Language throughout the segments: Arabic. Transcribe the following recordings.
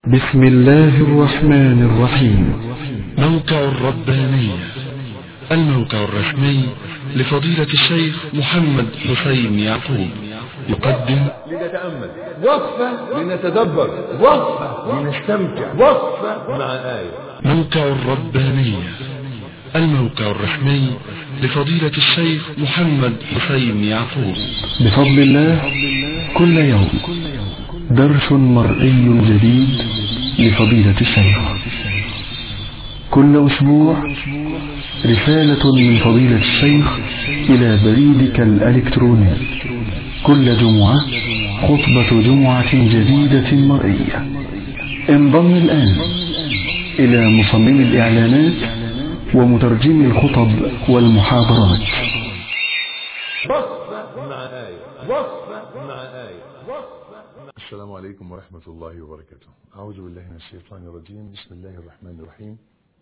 بسم الله الرحمن الرحيم. موقع الربانية، الموقع الرسمي لفضيلة الشيخ محمد حسين يعقوب، يقدم لنتأمل، وقفة لنتدبر، وقفة لنستمتع، وقفة مع آية. موقع الربانية، الموقع الرسمي لفضيلة الشيخ محمد حسين يعقوب. بفضل الله كل يوم درس مرئي جديد لفضيلة الشيخ. كل أسبوع رسالة من فضيلة الشيخ إلى بريدك الإلكتروني. كل جمعة خطبة جمعة جديدة مرئية. انضم الآن إلى مصمم الإعلانات ومترجم الخطب والمحاضرات. وقفة مع آية، وقفة مع آية. السلام عليكم ورحمة الله وبركاته. أعوذ بالله من الشيطان الرجيم. بسم الله الرحمن الرحيم.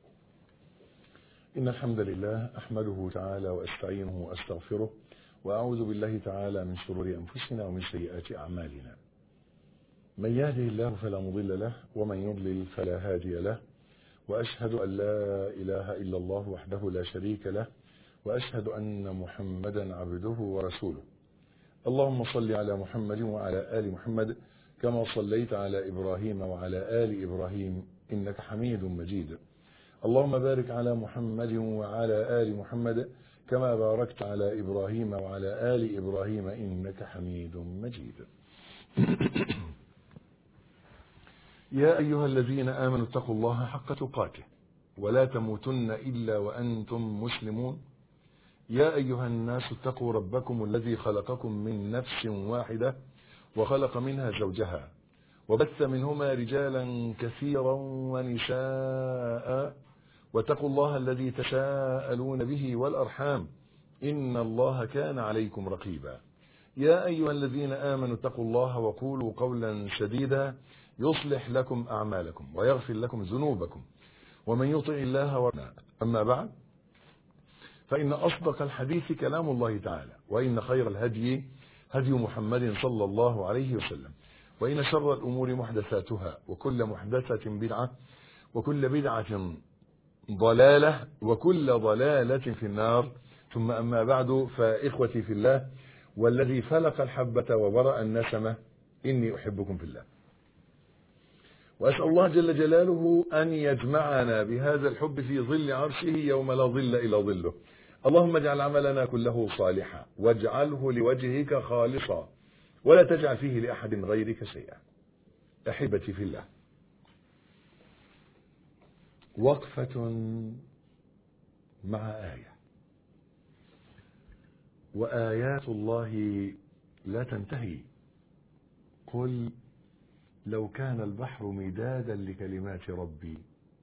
إن الحمد لله أحمده تعالى وأستعينه وأستغفره، وأعوذ بالله تعالى من شرور أنفسنا ومن سيئات أعمالنا. من يهده الله فلا مضل له، ومن يضلل فلا هادي له، وأشهد أن لا إله إلا الله وحده لا شريك له، وأشهد أن محمدا عبده ورسوله. اللهم صل على محمد وعلى آل محمد كما صليت على إبراهيم وعلى آل إبراهيم إنك حميد مجيد. اللهم بارك على محمد وعلى آل محمد كما باركت على إبراهيم وعلى آل إبراهيم إنك حميد مجيد. يا أيها الذين آمنوا اتقوا الله حق تقاته ولا تموتن إلا وأنتم مسلمون. يا أيها الناس اتقوا ربكم الذي خلقكم من نفس واحدة وخلق منها زوجها وبث منهما رجالا كثيرا ونساء، واتقوا الله الذي تساءلون به والأرحام إن الله كان عليكم رقيبا. يا أيها الذين آمنوا اتقوا الله وقولوا قولا سديدا يصلح لكم أعمالكم ويغفر لكم ذنوبكم، ومن يطع الله ورسوله. أما بعد، فإن أصدق الحديث كلام الله تعالى، وإن خير الهدي هدي محمد صلى الله عليه وسلم، وإن شر الأمور محدثاتها، وكل محدثة بدعة، وكل بدعة ضلالة، وكل ضلالة في النار. ثم أما بعد، فإخوتي في الله والذي فلق الحبة وبرأ النسمة، إني أحبكم في الله، وأسأل الله جل جلاله أن يجمعنا بهذا الحب في ظل عرشه يوم لا ظل إلا ظله. اللهم اجعل عملنا كله صالحا، واجعله لوجهك خالصا، ولا تجعل فيه لأحد غيرك شيئا. أحبتي في الله، وقفة مع آية. وآيات الله لا تنتهي. قل لو كان البحر مدادا لكلمات ربي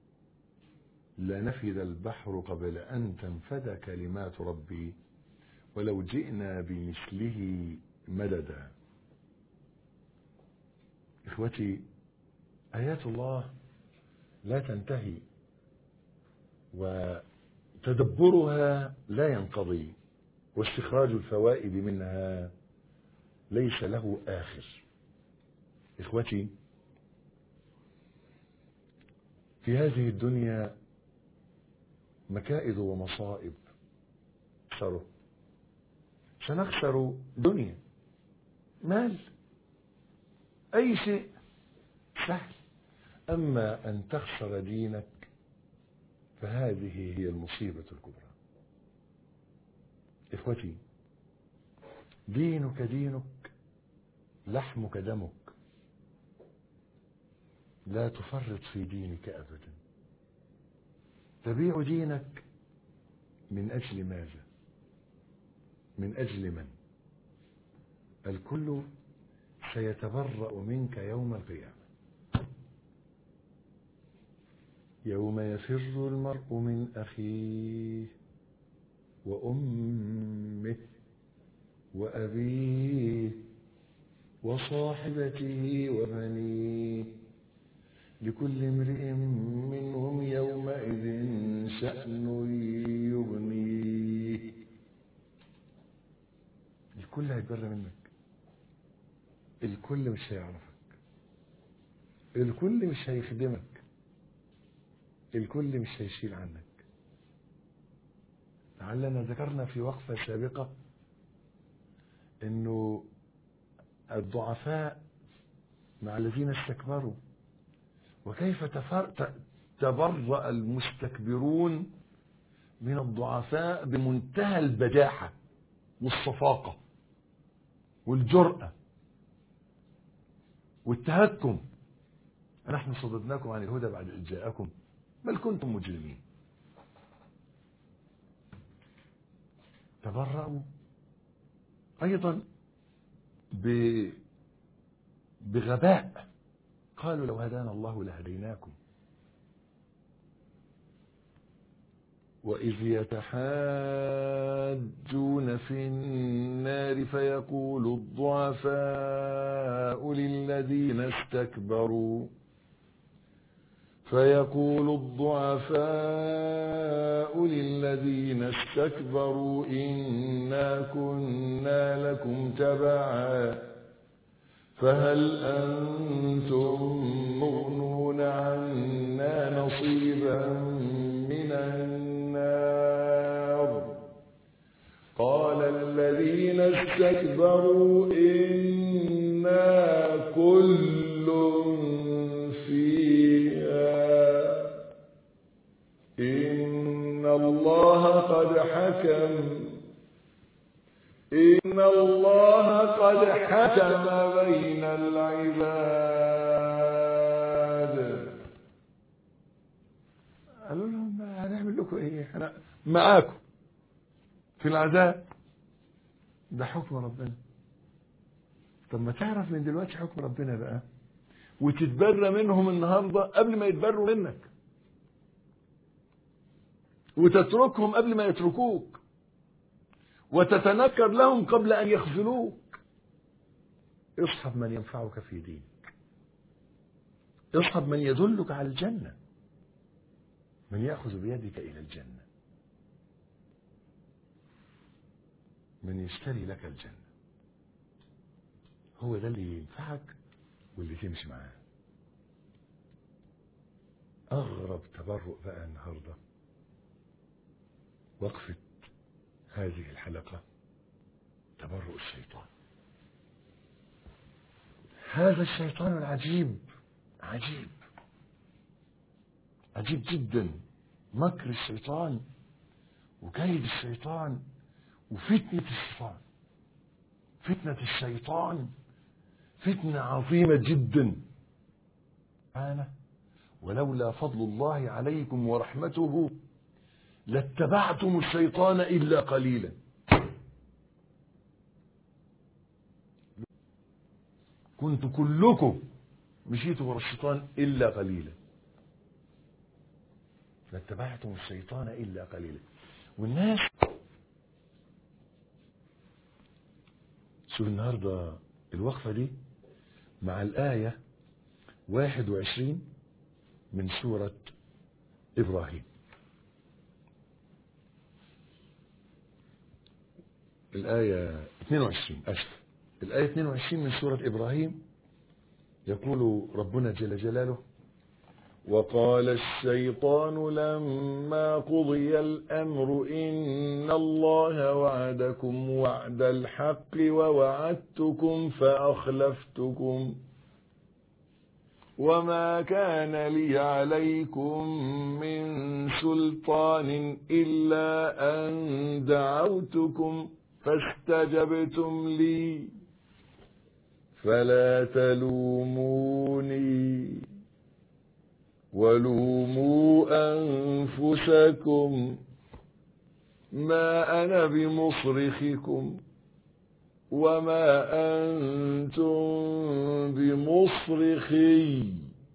لنفذ البحر قبل أن تنفذ كلمات ربي ولو جئنا بمثله مددا. إخوتي، آيات الله لا تنتهي، وتدبرها لا ينقضي، واستخراج الفوائد منها ليس له آخر. إخوتي، في هذه الدنيا مكائد ومصائب. سنخسر دنيا، مال، أي شيء سهل. أما أن تخسر دينك فهذه هي المصيبة الكبرى. إخوتي، دينك دينك، لحمك دمك. لا تفرط في دينك أبدا. تبيع دينك من أجل ماذا؟ من أجل من؟ الكل سيتبرأ منك يوم القيامة. يوم يفر المرء من أخيه وأمه وأبيه وصاحبته وبنيه لكل امرئ منهم يومئذ شأن يغنيه. الكل هيتبرى منك، الكل مش هيعرفك، الكل مش هيخدمك، الكل مش هيشيل عنك. لعلنا ذكرنا في وقفة سابقة انه الضعفاء مع الذين استكبروا، وكيف تبرأ المستكبرون من الضعفاء بمنتهى البجاحة والصفاقة والجرأة والتهكم. نحن صددناكم عن الهدى بعد إذ جاءكم بل كنتم مجرمين. تبرأوا أيضا بغباء، قالوا لو هدانا الله لهديناكم. وإذ يتحاجون في النار فيقول الضعفاء للذين استكبروا إنا كنا لكم تبعا فهل أنتم مغنون عنا نصيبا من النار. قال الذين استكبروا إنا كل إن الله قد حكم بين العباد. قالوا لهم هنعمل لكم ايه، احنا معاكم في العذاب، ده حكم ربنا. طب ما تعرف من دلوقتي حكم ربنا بقى وتتبرى منهم النهارده قبل ما يتبروا منك، وتتركهم قبل ما يتركوك، وتتنكر لهم قبل أن يخذلوك. اصحب من ينفعك في دينك، اصحب من يدلك على الجنة، من يأخذ بيدك إلى الجنة، من يشتري لك الجنة. هو ده اللي ينفعك واللي تمشي معاه. أغرب تبرؤ بقى النهارده وقفة هذه الحلقة، تبرؤ الشيطان. هذا الشيطان العجيب عجيب عجيب جدا. مكر الشيطان وكيد الشيطان وفتنة الشيطان. فتنة الشيطان فتنة عظيمة جدا. أنا ولولا فضل الله عليكم ورحمته لاتبعتم الشيطان إلا قليلا. كنت كلكم مشيتوا ورا الشيطان إلا قليلا. لاتبعتم الشيطان إلا قليلا. والناس شوف النهاردة الوقفة دي مع الآية 21 من سورة إبراهيم. الآية 22 الآية 22 من سورة إبراهيم يقول ربنا جل جلاله: وقال الشيطان لما قضي الأمر إن الله وعدكم وعد الحق ووعدتكم فأخلفتكم وما كان لي عليكم من سلطان إلا أن دعوتكم فاستجبتم لي فلا تلوموني ولوموا أنفسكم ما أنا بمصرخكم وما أنتم بمصرخي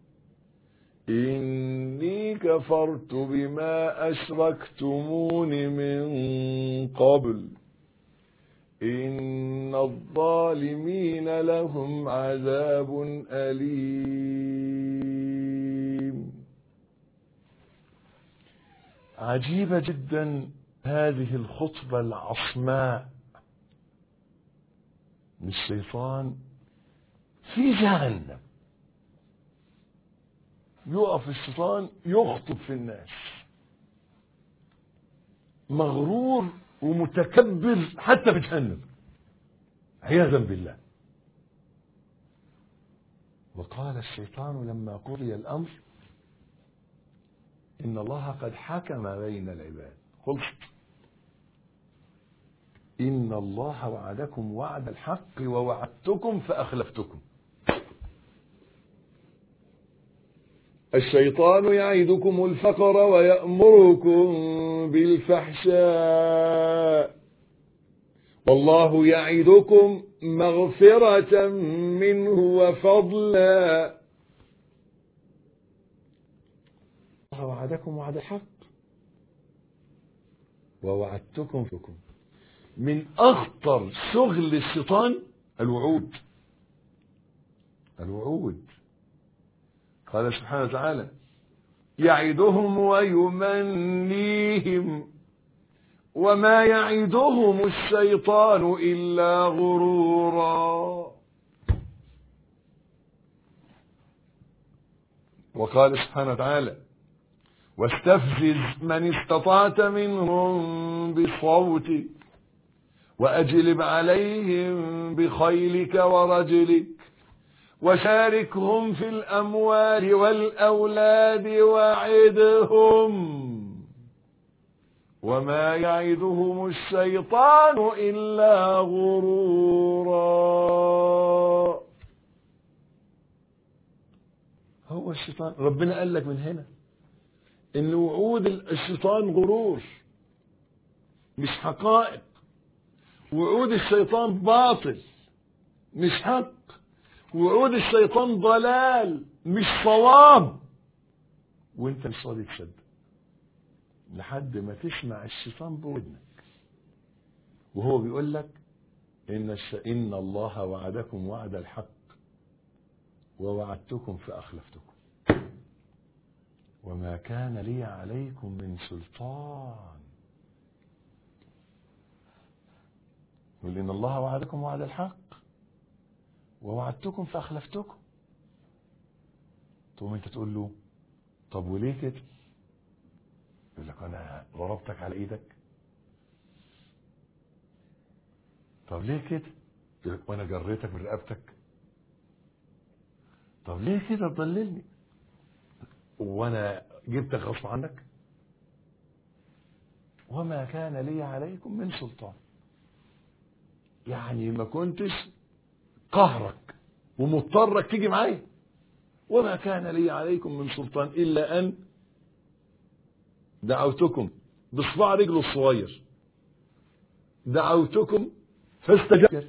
إني كفرت بما أشركتمون من قبل إن الظالمين لهم عذاب أليم. عجيبة جدا هذه الخطبة العصماء من الشيطان في جهنم. يقف الشيطان يخطب في الناس، مغرور ومتكبر حتى في جهنم عياذا بالله. وقال الشيطان لما قضي الأمر إن الله قد حكم بين العباد، خلصت. إن الله وعدكم وعد الحق ووعدتكم فأخلفتكم. الشيطان يعدكم الفقر ويأمركم بالفحشاء والله يعدكم مغفرة منه وفضلا. الله وعدكم وعد الحق ووعدتكم فيكم. من أخطر شغل الشيطان الوعود. الوعود. قال سبحانه وتعالى يعدهم ويمنيهم وما يعدهم الشيطان إلا غرورا. وقال سبحانه وتعالى واستفزز من استطعت منهم بصوتك وأجلب عليهم بخيلك ورجلك وشاركهم في الأموال والأولاد وعدهم وما يعدهم الشيطان إلا غرورا. هو الشيطان ربنا قال لك من هنا إن وعود الشيطان غرور مش حقائق. وعود الشيطان باطل مش حق. وعود الشيطان ضلال مش صواب. وانت مش راضي تصدق لحد ما تسمع الشيطان بودنك وهو بيقول لك إن الله وعدكم وعد الحق ووعدتكم فأخلفتكم وما كان لي عليكم من سلطان. يقول إن الله وعدكم وعد الحق ووعدتكم فأخلفتكم. تقوم انت تقول له طب وليه كده؟ يقول لك انا ضربتك على ايدك. طب ليه كده؟ يقول لك وانا جريتك من رقبتك. طب ليه كده تضللني وانا جبتك غصب عنك؟ وما كان لي عليكم من سلطان. يعني ما كنتش قهرك ومضطرك تيجي معايا. وما كان لي عليكم من سلطان إلا أن دعوتكم بصباع رجله الصغير دعوتكم فاستجبتم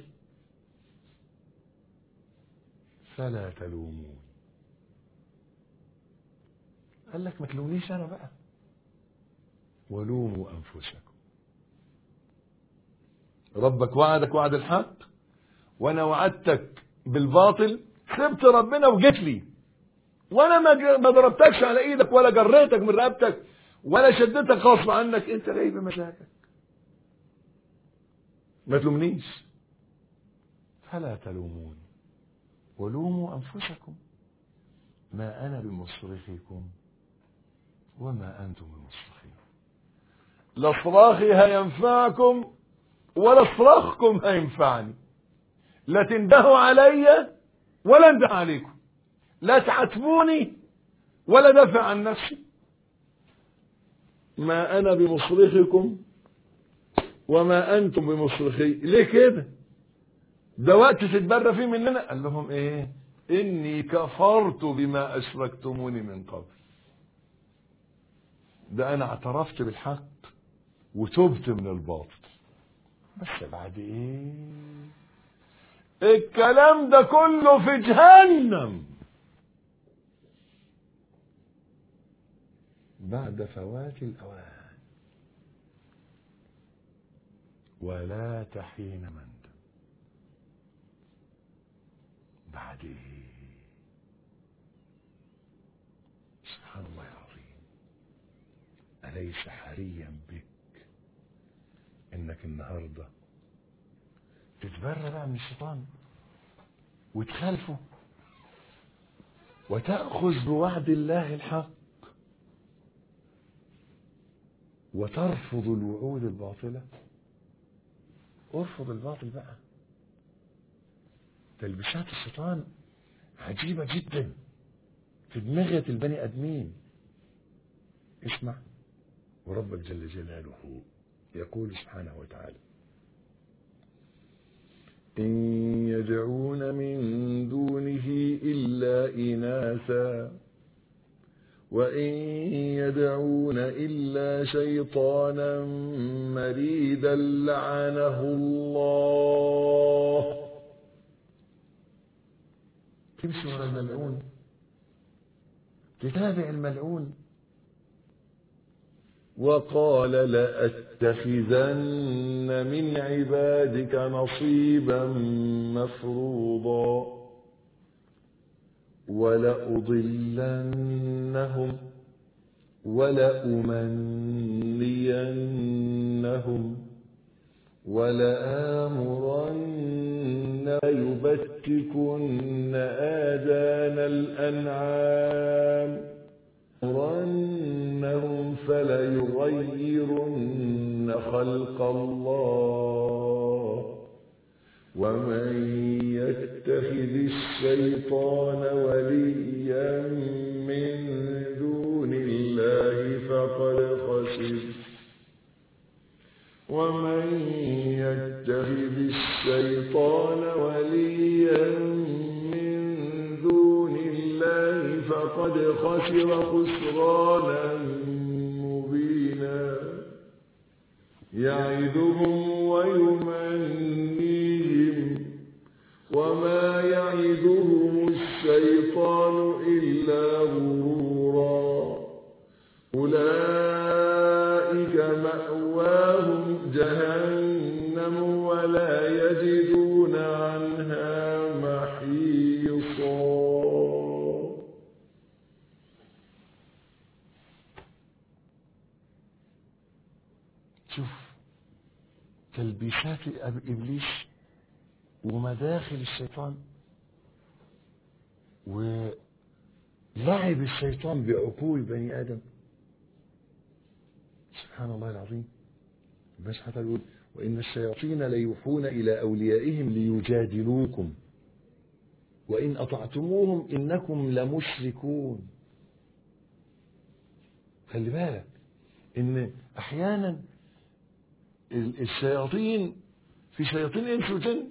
فلا تلومون. قال لك ما تلومنيش أنا بقى ولوموا أنفسكم. ربك وعدك وعد الحق وأنا وعدتك بالباطل. سبت ربنا وجيت لي وانا ما ضربتكش على ايدك ولا جريتك من رقبتك ولا شدتك غصب عنك. انت جاي بمزاجك. ما تلومنيش. فلا تلومون ولوموا انفسكم ما انا بمصرخكم وما انتم بمصرخي. لا صراخي هينفعكم ولا صراخكم هينفعني. لا تندهوا علي ولا انده عليكم. لا تعاتبوني ولا دافع عن نفسي. ما أنا بمصرخكم وما أنتم بمصرخي. ليه كده؟ ده وقت تتبرى فيه مننا. قال لهم إيه؟ إني كفرت بما أشركتموني من قبل. ده أنا اعترفت بالحق وتبت من الباطل. بس بعد إيه؟ الكلام ده كله في جهنم بعد فوات الأوان. ولا تحين مندم. بعد ايه؟ سبحان الله العظيم. أليس حريا بك انك النهارده تتبرى بقى من الشيطان وتخالفه وتأخذ بوعد الله الحق وترفض الوعود الباطلة. ارفض الباطل بقى. تلبسات الشيطان عجيبة جدا في دماغة البني آدمين. اسمع، وربك جل جلاله يقول سبحانه وتعالى: إن يدعون من دونه إلا إناثا وإن يدعون إلا شيطانا مريدا لعنه الله. تمشي ورا الملعون، تتابع الملعون. وقال لأتخذن من عبادك نصيبا مفروضا ولأضلنهم ولأمنينهم ولآمرن يبتكن آذان الأنعام أمرنهم فليغيرن خلق الله ومن يتخذ الشيطان وليا من دون الله فقد خسر ومن يتخذ الشيطان وليا من دون الله فقد خسر خسرانا مبينا يعدهم ويمنيهم وما يعدهم الشيطان إلا غرورا أولئك مأواهم جهنم ولا يجدون عنها محيصا. شوف تلبيسات إبليس ومداخل الشيطان ولعب الشيطان بعقول بني آدم. سبحان الله العظيم. بس حتى يقول: وإن الشياطين ليوحون إلى أوليائهم ليجادلوكم وإن أطعتموهم إنكم لمشركون. خلي بالك إن أحيانا الشياطين في شياطين إنس وجن،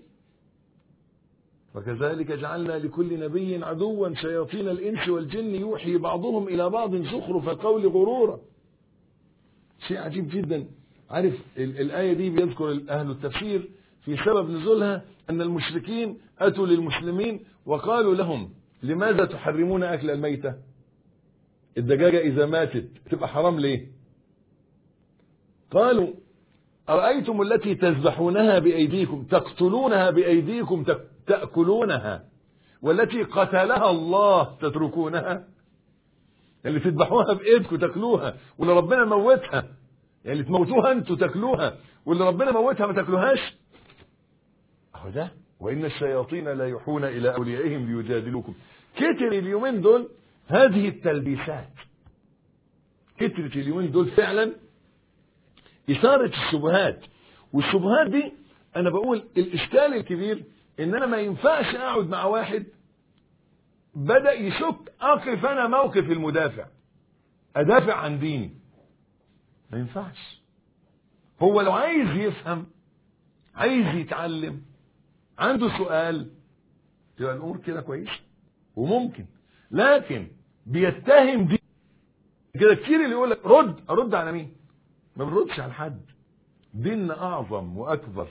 وكذلك جعلنا لكل نبي عدوا شياطين الإنس والجن يوحي بعضهم إلى بعض زخرف القول غرورا. شيء عجيب جدا. عارف الآية دي بيذكر أهل التفسير في سبب نزولها أن المشركين أتوا للمسلمين وقالوا لهم: لماذا تحرمون أكل الميتة؟ الدجاجة إذا ماتت تبقى حرام ليه؟ قالوا: أرأيتم التي تذبحونها بأيديكم تقتلونها بأيديكم تأكلونها والتي قتلها الله تتركونها؟ اللي تذبحوها بإيدكم تاكلوها واللي ربنا موتها، يعني اللي تموتوها انتوا تاكلوها واللي ربنا موتها ما تاكلوهاش. اهو ده. وإن الشياطين لا يوحون إلى أوليائهم ليجادلوكم. كتر اليومين دول هذه التلبيسات، كترت اليومين دول فعلا إثارة الشبهات. والشبهات دي أنا بقول الإشكال الكبير إن أنا ما ينفعش أقعد مع واحد بدأ يشك أقف أنا موقف المدافع أدافع عن ديني. ما ينفعش. هو لو عايز يفهم، عايز يتعلم، عنده سؤال، تبقى الأمور كده كويسة وممكن. لكن بيتهم دي كده كتير اللي يقول لك أرد على مين؟ ما بنردش على حد. ديننا أعظم وأكبر،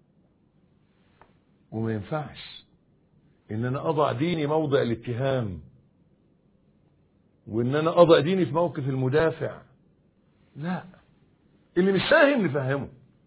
وما ينفعش إن أنا أضع ديني موضع الاتهام وإن أنا أضع ديني في موقف المدافع. لا، اللي مش فاهم نفهمه،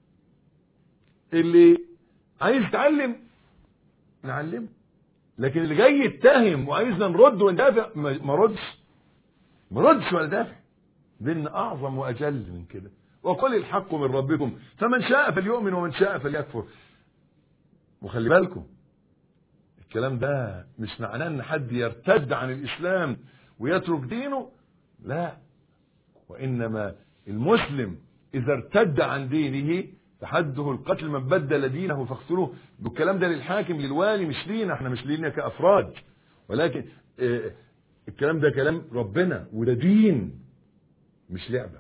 اللي عايز يتعلم نعلمه، لكن اللي جاي يتهم وعايزنا نرد وندافع ما ردش ولا دافع. ديننا أعظم وأجل من كده. وقل الحق من ربكم فمن شاء فليؤمن ومن شاء فليكفر. وخلي بالكم الكلام ده مش معناه ان حد يرتد عن الاسلام ويترك دينه، لا، وانما المسلم اذا ارتد عن دينه فحده القتل، من بدل دينه فاقتلوه. بالكلام ده للحاكم للوالي، مش لينا احنا، مش لينا كافراد، ولكن الكلام ده كلام ربنا، وده دين مش لعبه.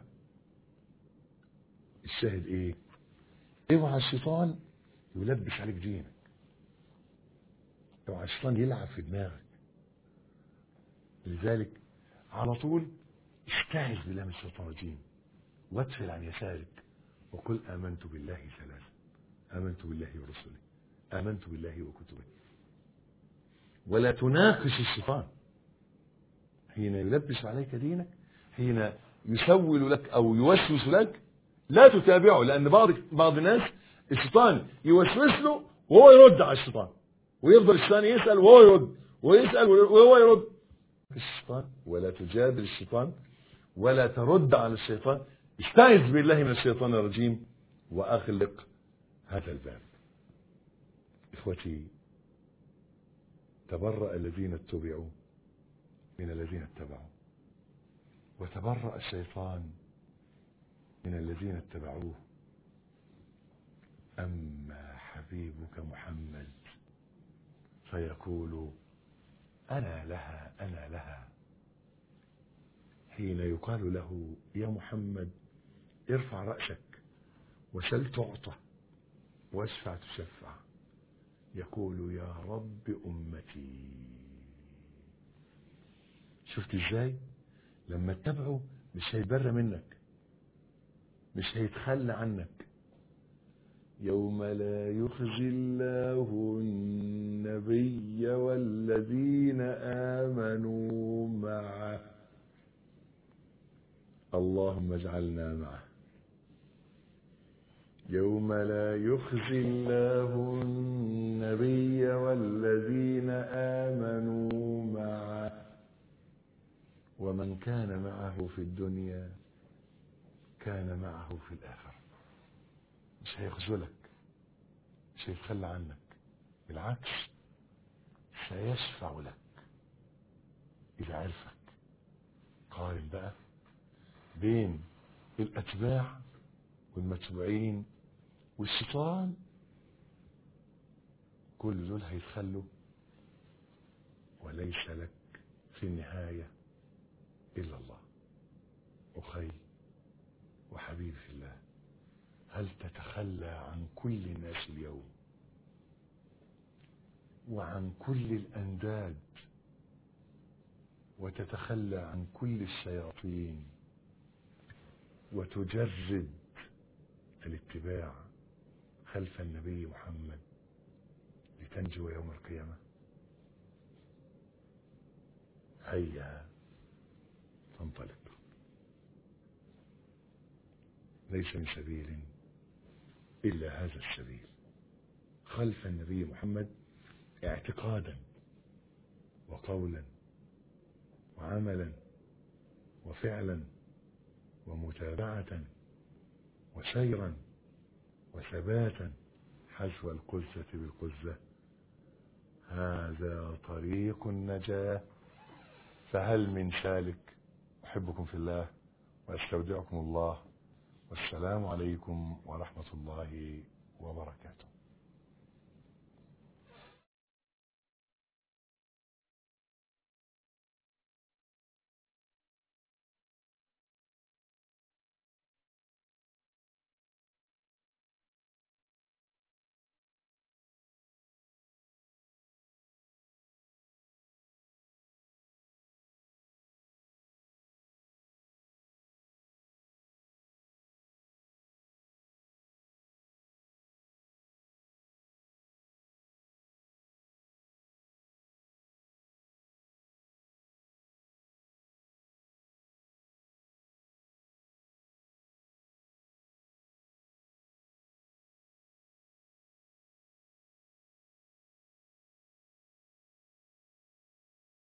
الشاهد ايه؟ اوعى الشيطان يلبس عليك دينك، اوعى الشيطان يلعب في دماغك. لذلك على طول استعذ بالله من الشيطان الرجيم وادفل عن يسارك وقل آمنت بالله ثلاثة، آمنت بالله ورسله، آمنت بالله وكتبه. ولا تناقش الشيطان حين يلبس عليك دينك، حين يسول لك أو يوسوس لك، لا تتابعه. لأن بعض الناس الشيطان يوسوس له وهو يرد على الشيطان، ويفضل الشيطان يسأل وهو يرد ويسأل وهو يرد. الشيطان ولا تجادل الشيطان ولا ترد على الشيطان. استعذ بالله من الشيطان الرجيم وأغلق هذا الباب. إخوتي، تبرأ الذين اتبعوا من الذين اتبعوا، وتبرأ الشيطان من الذين اتبعوه. أما حبيبك محمد فيقول أنا لها أنا لها، حين يقال له يا محمد ارفع رأسك وسل تعطى واشفع تشفع، يقول يا رب أمتي. شفت ازاي؟ لما اتبعه مش هيبر منك، مش هيتخلى عنك. يوم لا يخزي الله النبي والذين آمنوا معه، اللهم اجعلنا معه. يوم لا يخزي الله النبي والذين آمنوا معه، ومن كان معه في الدنيا كان معه في الآخرة. مش هيخذلك، مش هيتخلى عنك، بالعكس سيشفع لك إذا عرفك. قارن بقى بين الأتباع والمتبوعين والشيطان، كل دول هيتخلوا، وليس لك في النهاية إلا الله. أخي وحبيبي في الله، هل تتخلى عن كل الناس اليوم وعن كل الأنداد وتتخلى عن كل الشياطين وتجرد الاتباع خلف النبي محمد لتنجو يوم القيامة؟ هيا تنطلق. ليس من سبيل إلا هذا السبيل، خلف النبي محمد اعتقادا وقولا وعملا وفعلا ومتابعة وسيرا وثباتا حذو القزة بالقزة. هذا طريق النجاة، فهل من سالك؟ أحبكم في الله وأستودعكم الله، والسلام عليكم ورحمة الله وبركاته.